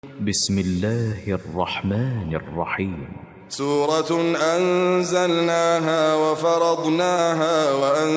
بسم الله الرحمن الرحيم. سورة أنزلناها وفرضناها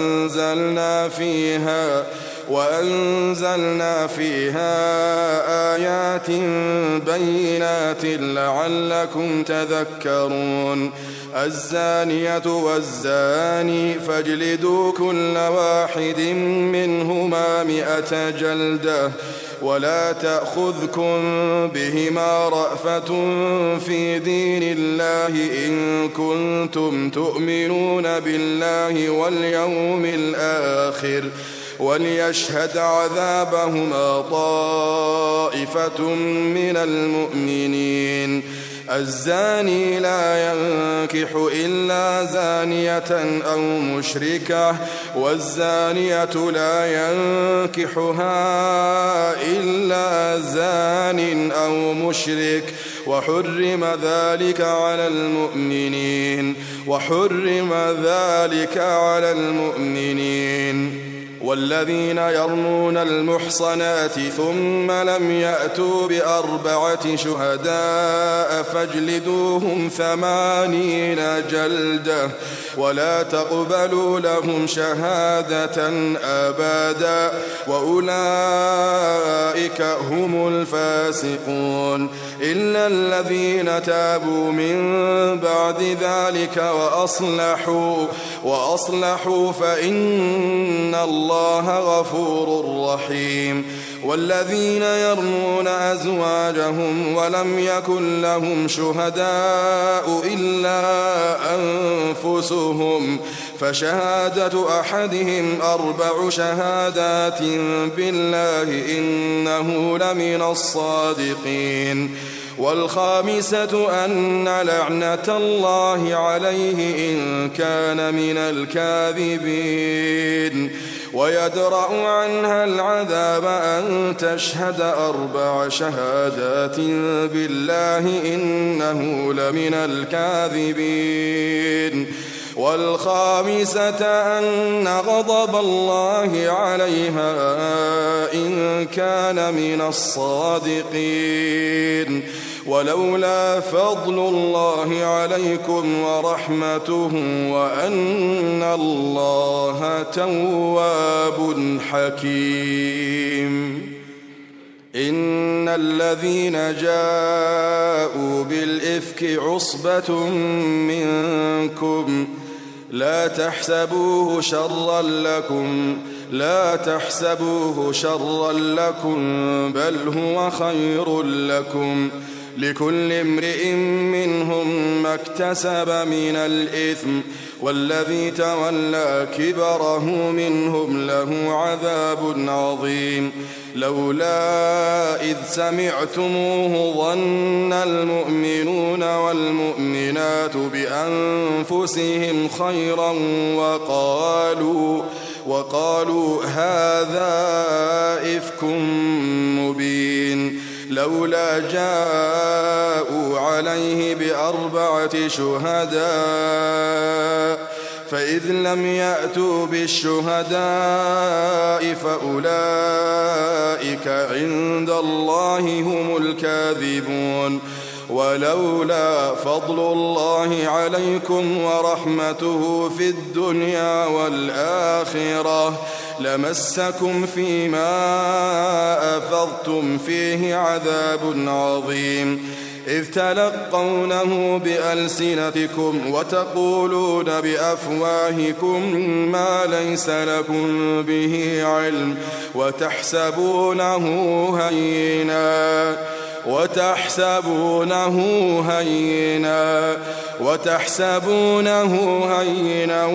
وأنزلنا فيها آيات بينات لعلكم تذكرون. الزانية والزاني فاجلدوا كل واحد منهما 100 جلدة ولا تأخذكم بهما رأفة في دين الله إن كنتم تؤمنون بالله واليوم الآخر وليشهد عذابهما طائفة من المؤمنين. الزاني لا ينكح إلا زانية أو مشركة والزانية لا ينكحها إلا زان أو مشرك وحرم ذلك على المؤمنين. والذين يرمون المحصنات ثم لم يأتوا ب4 شهداء فاجلدوهم 80 جلدة ولا تقبلوا لهم شهادة أبدا وأولئك هم الفاسقون. إلا الذين تابوا من بعد ذلك وأصلحوا فإن الله غفور رحيم. والذين يرمون أزواجهم ولم يكن لهم شهداء إلا أنفسهم فشهادة أحدهم 4 شهادات بالله إنه لمن الصادقين. والخامسة أن لعنة الله عليه إن كان من الكاذبين. ويدرأ عنها العذاب أن تشهد 4 شهادات بالله إنه لمن الكاذبين. والخامسة أن غضب الله عليها إن كان من الصادقين. ولولا فضل الله عليكم ورحمته وأن الله تواب حكيم. إن الذين جاءوا بالإفك عصبة منكم لا تحسبوه شرا لكم بل هو خير لكم. لكل امرئ منهم ما اكتسب من الإثم والذي تولى كبره منهم له عذاب عظيم. لولا إذ سمعتموه ظن المؤمنون والمؤمنات بأنفسهم خيرا وقالوا هذا إفك مبين. لولا جاءوا عليه ب4 شهداء فإذ لم يأتوا بالشهداء فأولئك عند الله هم الكاذبون. ولولا فضل الله عليكم ورحمته في الدنيا والآخرة لمسكم فيما أفضتم فيه عذاب عظيم. إذ تلقونه بألسنتكم وتقولون بأفواهكم ما ليس لكم به علم وتحسبونه هينا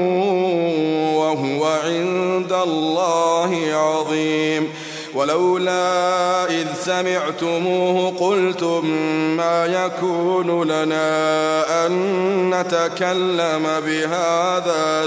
وهو عند الله عظيم. ولولا إذ سمعتموه قلتم ما يكون لنا أن نتكلم بهذا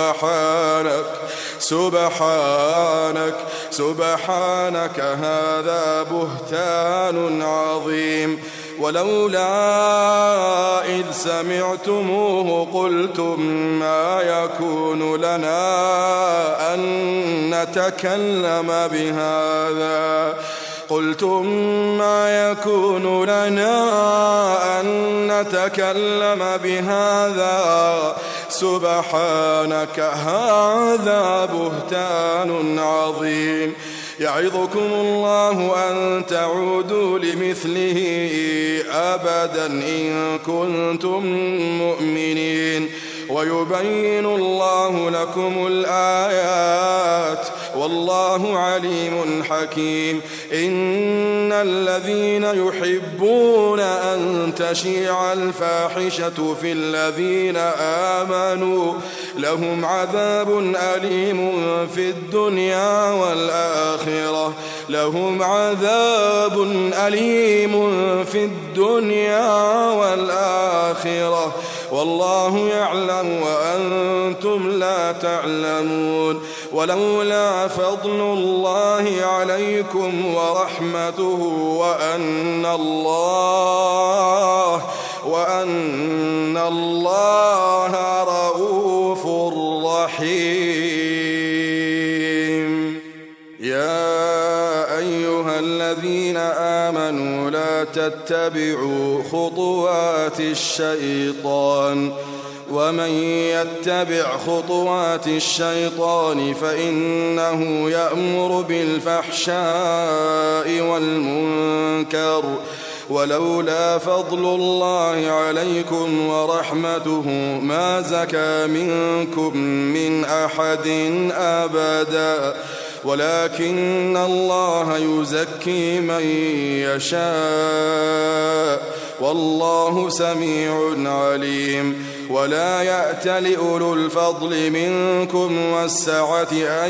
سبحانك هذا بهتان عظيم. ولولا إذ سمعتموه قلتم ما يكون لنا أن نتكلم بهذا قلتم ما يكون لنا أن نتكلم بهذا سبحانك هذا بهتان عظيم يعظكم الله أن تعودوا لمثله أبدا إن كنتم مؤمنين ويبين الله لكم الآيات والله عليم حكيم إن الذين يحبون أن تشيع الفاحشة في الذين آمنوا لهم عذاب أليم في الدنيا والآخرة لهم عذاب أليم في الدنيا والآخرة والله يعلم وأنتم لا تعلمون ولولا فضل الله عليكم ورحمته وأن الله رؤوف رحيم يا أيها الذين آمنوا لا تتبعوا خطوات الشيطان ومن يتبع خطوات الشيطان فإنه يأمر بالفحشاء والمنكر ولولا فضل الله عليكم ورحمته ما زكى منكم من أحد أبدا ولكن الله يزكي من يشاء والله سميع عليم ولا يأتل أولو الفضل منكم والسعة أن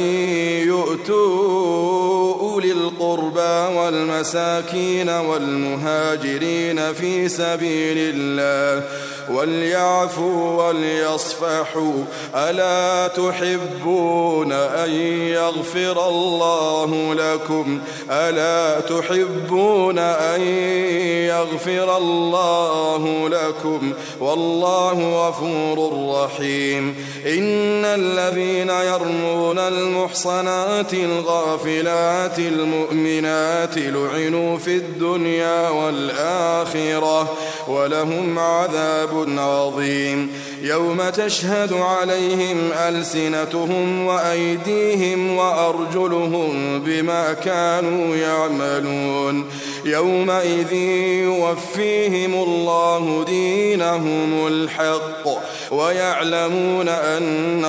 يؤتوا أولي القربى والمساكين والمهاجرين في سبيل الله وليعفوا وليصفحوا ألا تحبون أن يغفر الله لكم ألا تحبون أن يغفر الله لكم والله غفور رحيم إن الذين يرمون المحصنات الغافلات المؤمنات لعنوا في الدنيا والآخرة ولهم عذاب عظيم يوم تشهد عليهم ألسنتهم وأيديهم وأرجلهم بما كانوا يعملون يومئذ يوفيهم الله دينهم الحق ويعلمون أن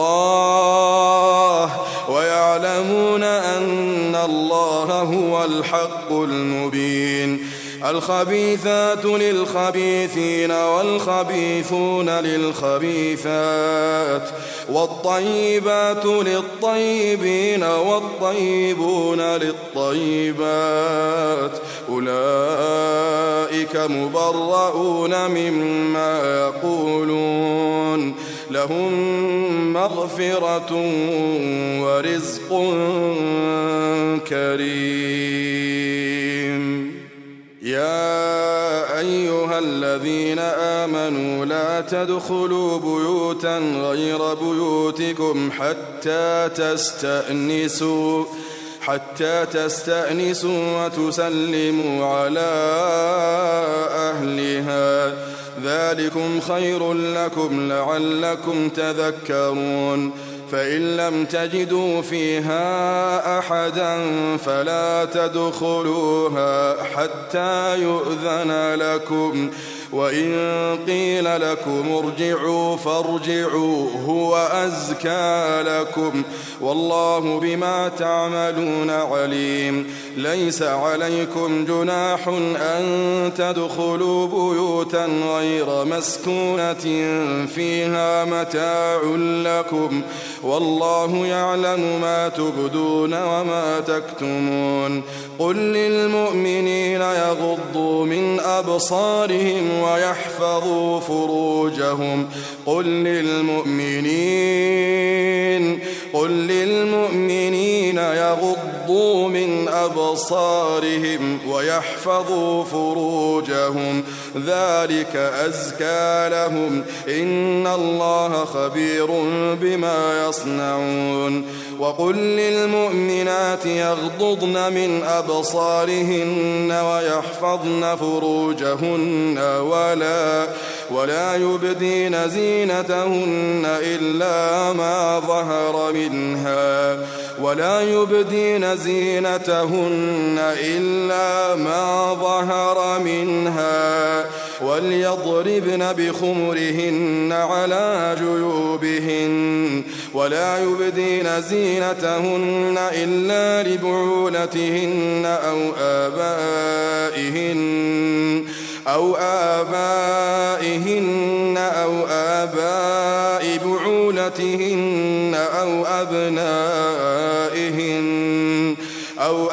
الله هو الحق المبين الخبيثات للخبيثين والخبيثون للخبيثات والطيبات للطيبين والطيبون للطيبات أولئك مبرؤون مما يقولون لهم مغفرة ورزق كريم يا أيها الذين آمنوا لا تدخلوا بيوتا غير بيوتكم حتى تستأنسوا وتسلموا على أهلها ذلكم خير لكم لعلكم تذكرون فإن لم تجدوا فيها أحدا فلا تدخلوها حتى يؤذن لكم وإن قيل لكم ارجعوا فارجعوا هو أزكى لكم والله بما تعملون عليم ليس عليكم جناح أن تدخلوا بيوتا غير مسكونة فيها متاع لكم والله يعلم ما تبدون وما تكتمون قل للمؤمنين يغضوا من أبصارهم ويحفظوا فروجهم قل للمؤمنين يغضوا يغضوا من أبصارهم ويحفظوا فروجهم ذلك أزكى لهم إن الله خبير بما يصنعون وقل للمؤمنات يغضضن من أبصارهن ويحفظن فروجهن ولا يبدين زينتهن إلا ما ظهر منها وليضربن بخمرهن على جيوبهن ولا يبدين زينتهن إلا لبعولتهن أو آبائهن أو آباء بعولتهن أو أبنائهن أو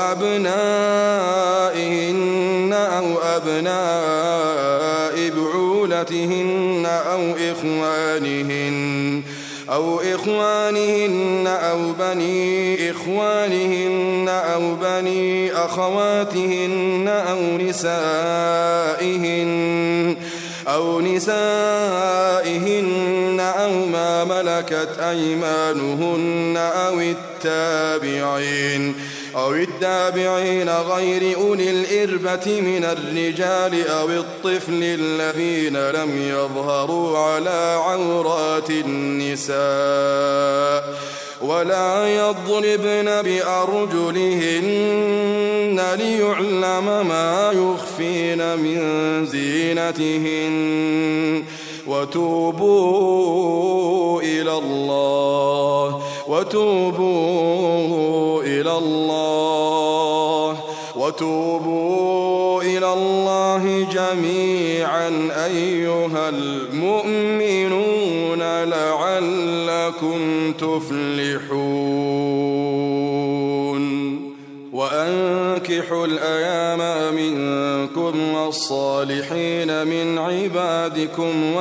أبناء بعولتهن أو إخوانهن أو بني إخوانهن أو بني أخواتهن أو نسائهن أو ما ملكت أيمانهن أو التابعين غير أولي الإربة من الرجال أو الطفل الذين لم يظهروا على عورات النساء ولا يضربن بأرجلهن ليعلم ما يخفين من زينتهن وتوبوا إلى الله جميعا أيها المؤمنون لعلكم تفلحون وأنكحوا الأيام منكم والصالحين من عبادكم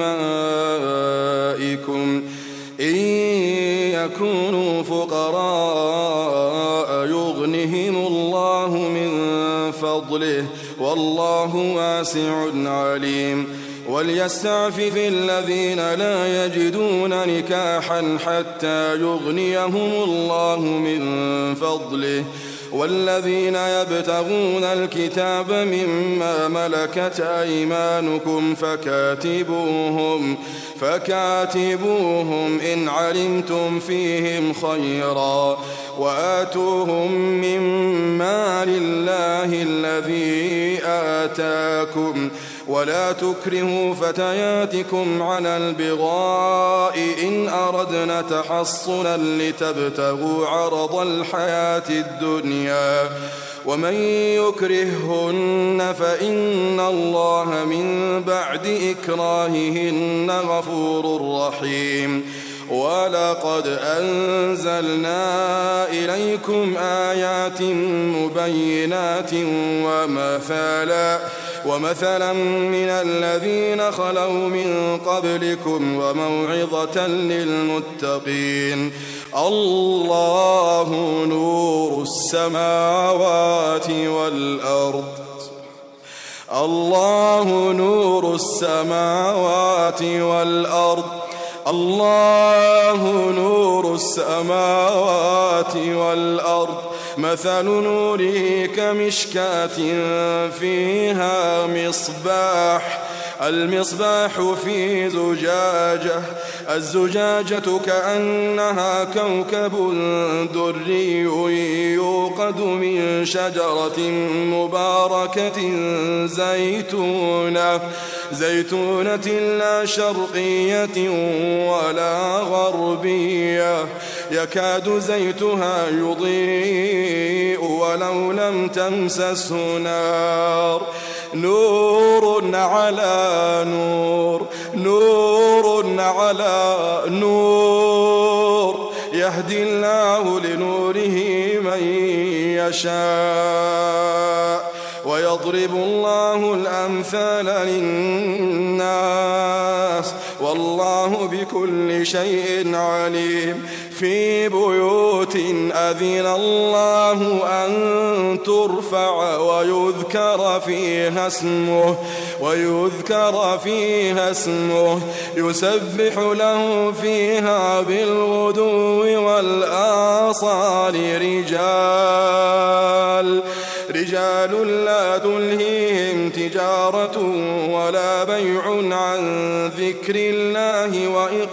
وإمائكم إن يكونوا فقراء يغنهم الله من فضله والله واسع عليم وليستعفف الذين لا يجدون نكاحا حتى يغنيهم الله من فضله والذين يبتغون الكتاب مما ملكت أيمانكم فكاتبوهم إن علمتم فيهم خيرا وآتوهم مما لله الذي آتاكم ولا تكرهوا فتياتكم على البغاء إن أردنا تحصنا لتبتغوا عرض الحياة الدنيا ومن يكرههن فإن الله من بعد إكراههن غفور رحيم ولقد أنزلنا إليكم آيات مبينات ومثلا من الذين خلوا من قبلكم وموعظة للمتقين الله نور السماوات والأرض مثل نوره كمشكاة فيها المصباح في الزجاجة كأنها كوكب دري يوقد من شجرة مباركة زيتونة لا شرقية ولا غربية يكاد زيتها يضيء ولو لم تمسسه نار نور على نور يهدي الله لنوره من يشاء ويضرب الله الأمثال للناس والله بكل شيء عليم في بيوت أذن الله أن ترفع ويذكر فيها اسمه يسبح له فيها بالغدو والآصال رجال لا تلهيهم تجارة ولا بيع عن ذكر الله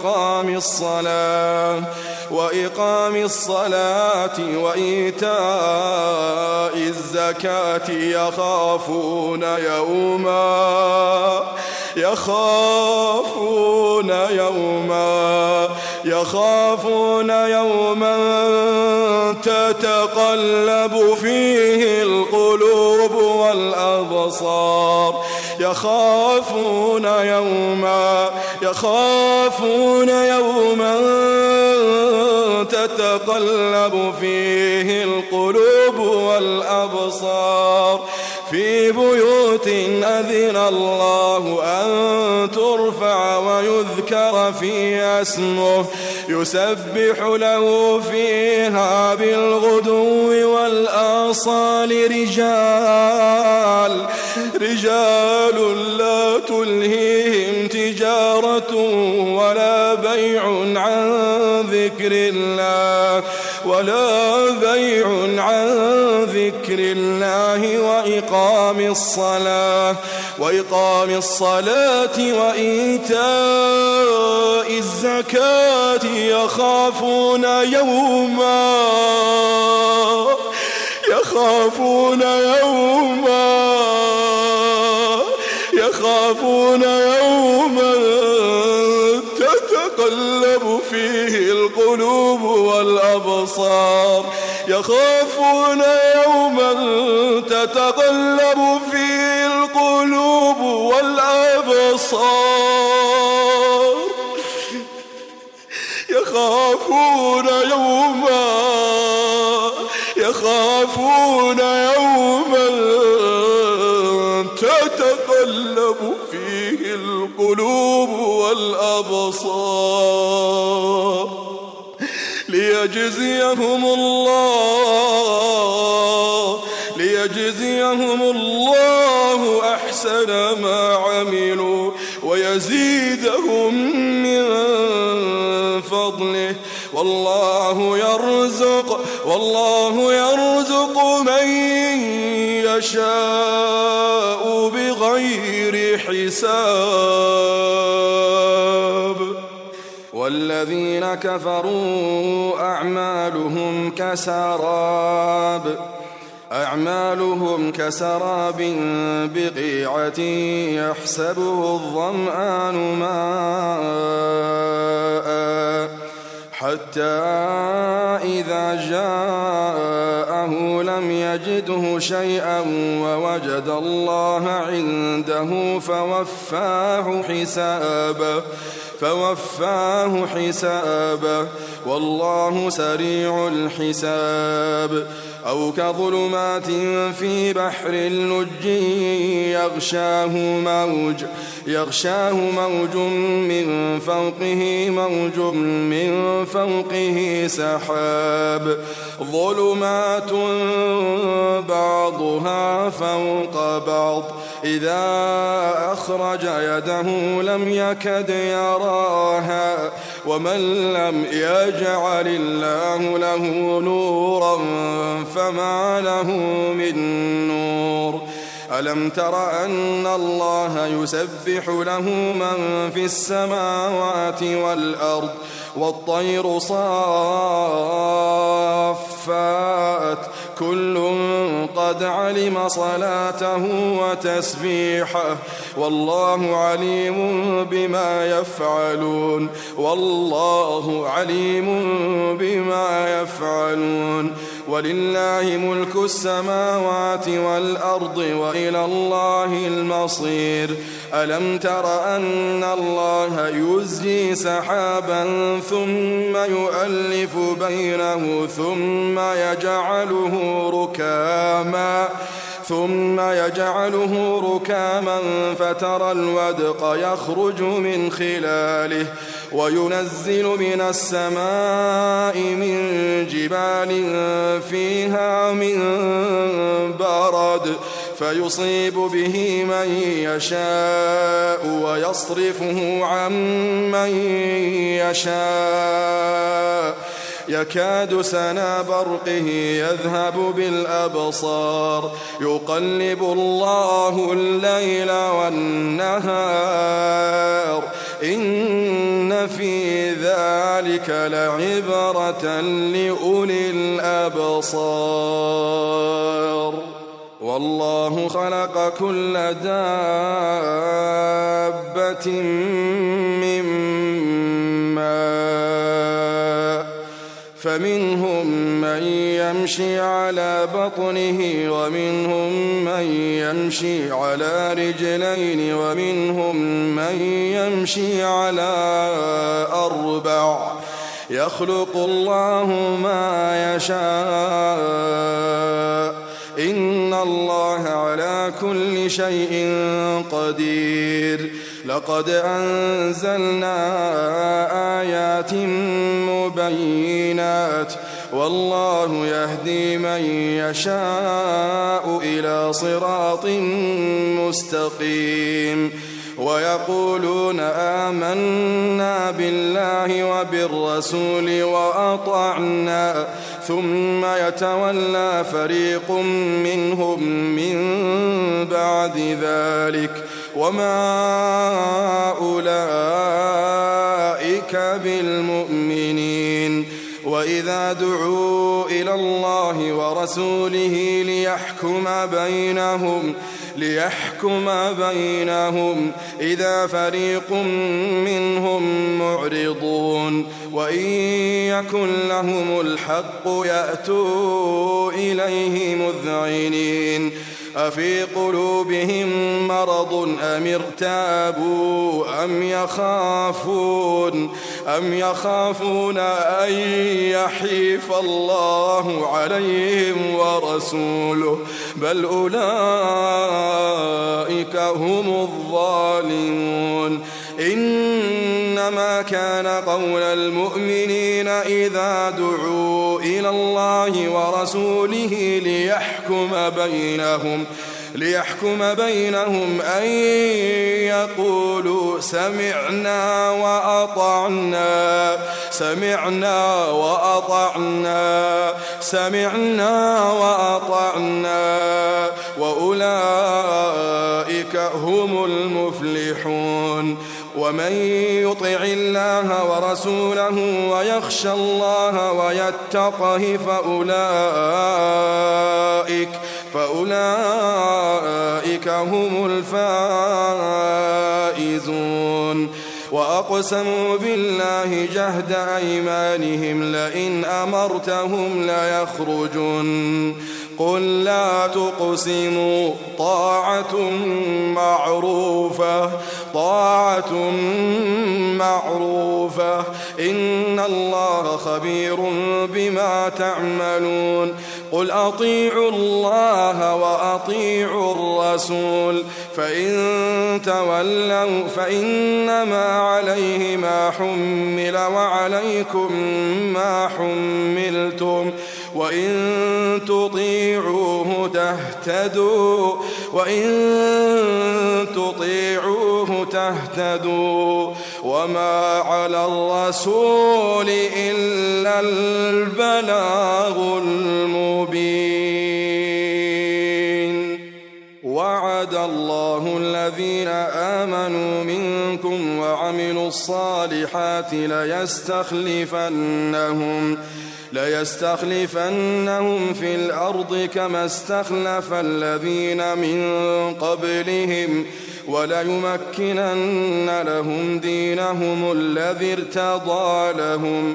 وإقام الصلاة وإيتاء الزكاة يخافون يوما تتقلب فيه القلوب والأبصار يخافون يوما تتقلب فيه القلوب والأبصار في بيوت أذن الله أن ترفع ويذكر فيها اسمه يسبح له فيها بالغدو والآصال رجال لا تلهيهم تجارة ولا بيع عن ذكر الله وإقام الصلاة وإيتاء الزكاة يخافون يوما تتقلب فيه القلوب والأبصار يخافون يوما تتقلب فيه القلوب والأبصار يخافون يوما تتقلب فيه القلوب والأبصار ليجزيهم الله أحسن ما عملوا ويزيدهم من فضله والله يرزق من يشاء بغير حساب والذين كفروا أعمالهم كسراب بقيعة يحسبه الظمآن ماء حتى إذا جاءه لم يجده شيئا ووجد الله عنده فوفاه حسابه والله سريع الحساب أو كظلمات في بحر اللج يغشاه موج من فوقه سحاب ظلمات بعضها فوق بعض إذا أخرج يده لم يكد يراها ومن لم يجعل الله له نورا فما له من نور ألم تر أن الله يسبح له من في السماوات والأرض والطير صافات كل قد علم صلاته وتسبيحه والله عليم بما يفعلون ولله ملك السماوات والأرض وإلى الله المصير ألم تر أن الله يزجي سحابا ثم يؤلف بينه ثم ثم يجعله ركاما فترى الودق يخرج من خلاله وينزل من السماء من جبال فيها من برد فيصيب به من يشاء ويصرفه عن من يشاء يكاد سنا برقه يذهب بالأبصار يقلب الله الليل والنهار إن في ذلك لعبرة لأولي الأبصار والله خلق كل دابة من ماء فمنهم من يمشي على بطنه ومنهم من يمشي على رجلين ومنهم من يمشي على أربع يخلق الله ما يشاء إن الله على كل شيء قدير لقد أنزلنا آيات مبينات والله يهدي من يشاء إلى صراط مستقيم ويقولون آمنا بالله وبالرسول وأطعنا ثم يتولى فريق منهم من بعد ذلك وما أولئك بالمؤمنين وإذا دعوا إلى الله ورسوله ليحكم بينهم إذا فريق منهم معرضون وإن يكن لهم الحق يأتوا إليه مذعنين أفي قلوبهم مرض أم ارتابوا أم يخافون أن يحيف الله عليهم ورسوله بل أولئك هم الظالمون إنما كان قول المؤمنين إذا دعوا إلى الله ورسوله ليحكم بينهم أن يقولوا سمعنا وأطعنا وأولئك هم المفلحون ومن يطع الله ورسوله ويخشى الله ويتقه فأولئك هم الفائزون وأقسموا بالله جهد أيمانهم لئن أمرتهم ليخرجن قل لا تقسموا طاعة معروفة إن الله خبير بما تعملون قل أطيعوا الله وأطيعوا الرسول فإن تولوا فإنما عليه ما حمل وعليكم ما حملتم وإن تطيعوه تهتدوا وما على الرسول إلا البلاغ المبين وعد الله الذين آمنوا منكم وعملوا الصالحات ليستخلفنهم في الأرض كما استخلف الذين من قبلهم وليمكنن لهم دينهم الذي ارتضى لهم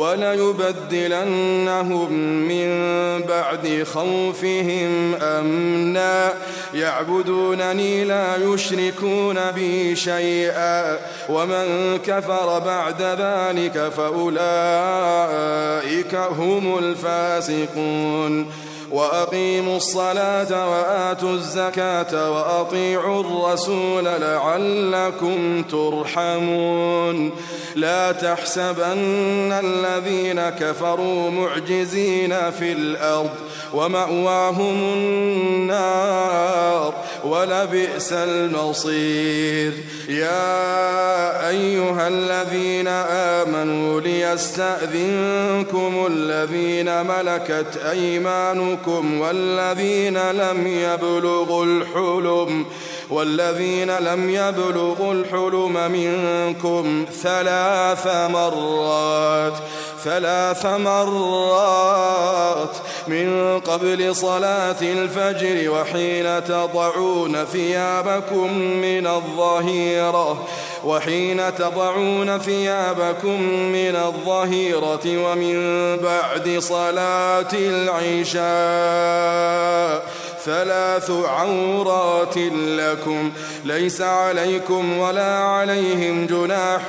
وليبدلنهم من بعد خوفهم أمنا يعبدونني لا يشركون بي شيئا ومن كفر بعد ذلك فأولئك هم الفاسقون وأقيموا الصلاة وآتوا الزكاة وأطيعوا الرسول لعلكم ترحمون لا تحسبن الذين كفروا معجزين في الأرض ومأواهم النار ولبئس المصير يا أيها الذين آمنوا ليستأذنكم الذين ملكت أيمانكم والذين لم يبلغوا الحلم منكم 3 مرات من قبل صلاة الفجر وحين تضعون ثيابكم من الظهيرة ومن بعد صلاة العشاء 3 عورات لكم ليس عليكم ولا عليهم جناح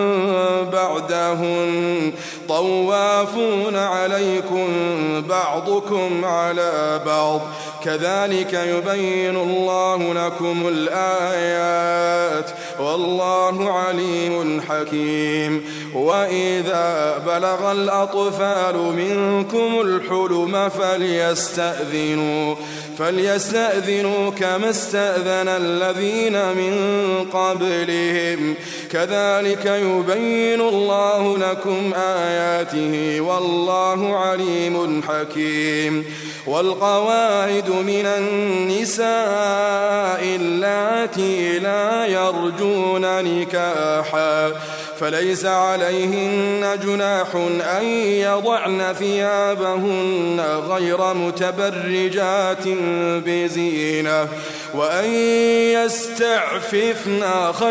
بعدهن طوافون عليكم بعضكم على بعض كذلك يبين الله لكم الآيات والله عليم حكيم وإذا بلغ الأطفال منكم الحلم فليستأذنوا كما استأذن الذين من قبلهم كذلك يبين الله لكم آياته والله عليم حكيم والقواعد من النساء اللاتي لا يرجون نكاحا فليس عليهن جناح أن يضعن ثيابهن غير متبرجات بزينة وأن يستعففن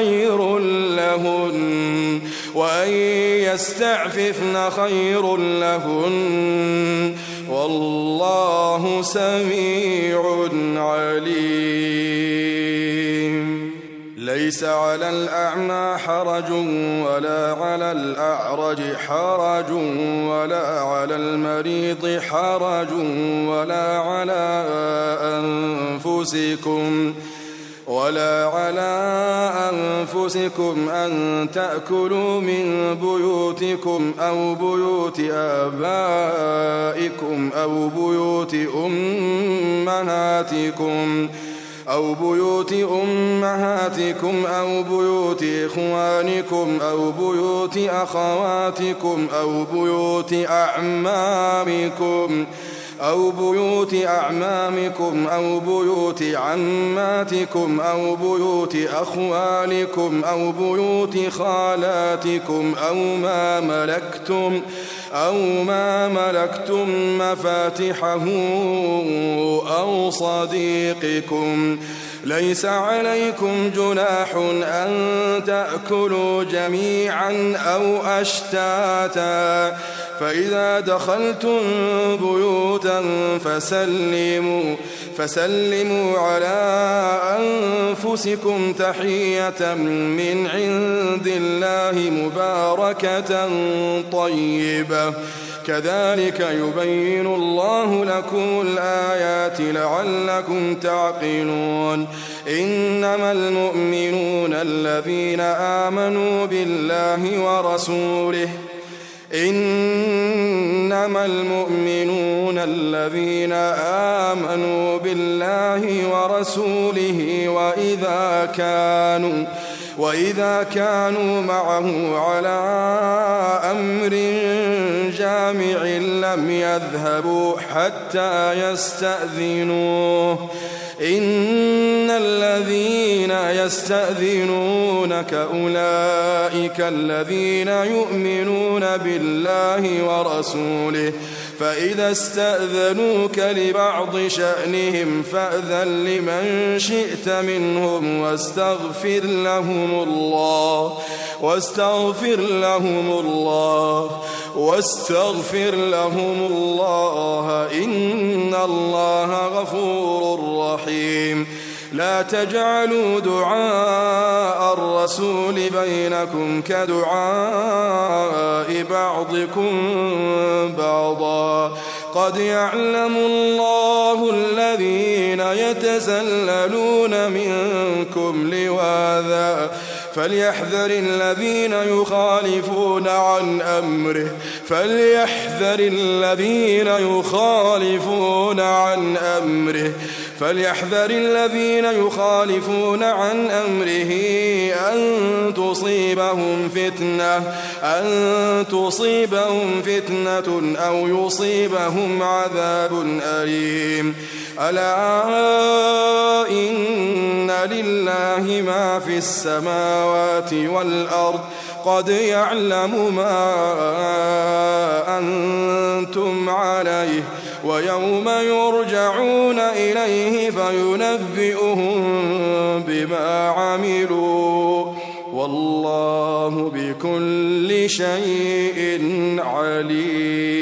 خير لهن والله سميع عليم ليس على الأعمى حرج ولا على الأعرج حرج ولا على المريض حرج ولا على أنفسكم أن تأكلوا من بيوتكم أو بيوت آبائكم أو بيوت أمهاتكم أو بيوت إخوانكم أو بيوت أخواتكم أو بيوت أعمامكم أو بيوت عماتكم أو بيوت أخوالكم أو بيوت خالاتكم أو ما ملكتم مفاتحه أو صديقكم ليس عليكم جناح أن تأكلوا جميعا أو أشتاتا فإذا دخلتم بيوتا فسلموا على أنفسكم تحية من عند الله مباركة طيبة كذلك يبين الله لكم الآيات لعلكم تعقلون إنما المؤمنون الذين آمنوا بالله ورسوله وإذا كانوا معه على أمر جامع لم يذهبوا حتى يستأذنوه إن الذين يستأذنونك أولئك الذين يؤمنون بالله ورسوله فإذا استأذنوك لبعض شأنهم فأذن لمن شئت منهم واستغفر لهم الله إن الله غفور رحيم لا تجعلوا دعاء الرسول بينكم كدعاء بعضكم بعضا قد يعلم الله الذين يتسللون منكم لواذا فليحذر الذين يخالفون عن أمره أن تصيبهم فتنة أو يصيبهم عذاب أليم ألا إن لله ما في السماوات والأرض قد يعلم ما أنتم عليه ويوم يرجعون إليه فينبئهم بما عملوا والله بكل شيء عليم.